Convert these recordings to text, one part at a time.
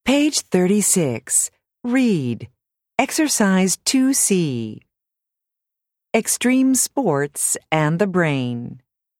Page 36. Read. Exercise 2C. Extreme sports and the brain.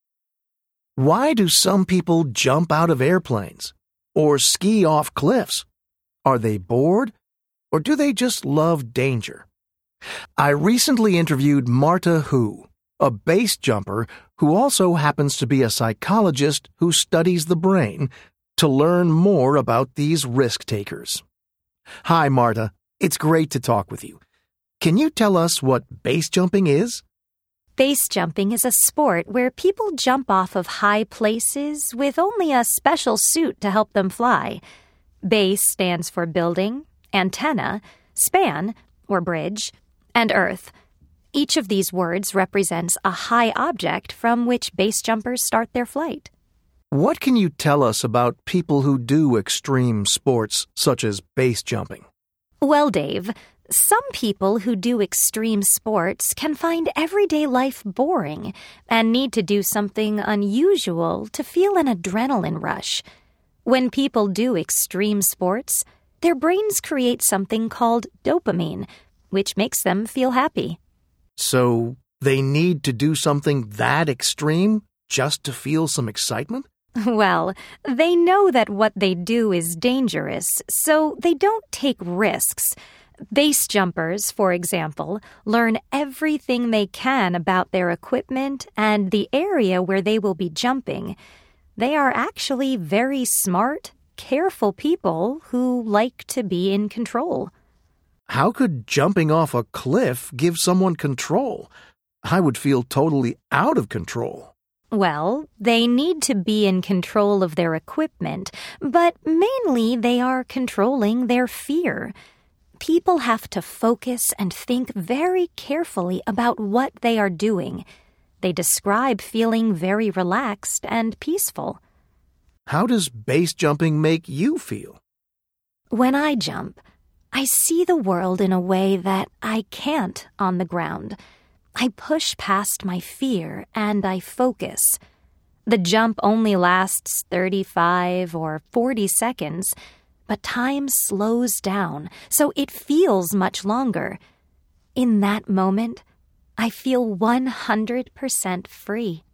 Why do some people jump out of airplanes or ski off cliffs? Are they bored, or do they just love danger? I recently interviewed Marta Hu, a base jumper who also happens to be a psychologist who studies the brain, to learn more about these risk takers. Hi, Marta. It's great to talk with you. Can you tell us what base jumping is? Base jumping is a sport where people jump off of high places with only a special suit to help them fly. Base stands for building, antenna, span, or bridge, and earth. Each of these words represents a high object from which base jumpers start their flight. What can you tell us about people who do extreme sports such as base jumping? Well, Dave, some people who do extreme sports can find everyday life boring and need to do something unusual to feel an adrenaline rush. When people do extreme sports, their brains create something called dopamine, which makes them feel happy. So they need to do something that extreme just to feel some excitement? Well, they know that what they do is dangerous, so they don't take risks. Base jumpers, for example, learn everything they can about their equipment and the area where they will be jumping. They are actually very smart, careful people who like to be in control. How could jumping off a cliff give someone control? I would feel totally out of control. Well, they need to be in control of their equipment, but mainly they are controlling their fear. People have to focus and think very carefully about what they are doing. They describe feeling very relaxed and peaceful. How does base jumping make you feel? When I jump, I see the world in a way that I can't on the ground. I push past my fear and I focus. The jump only lasts 35 or 40 seconds, but time slows down, so it feels much longer. In that moment, I feel 100% free.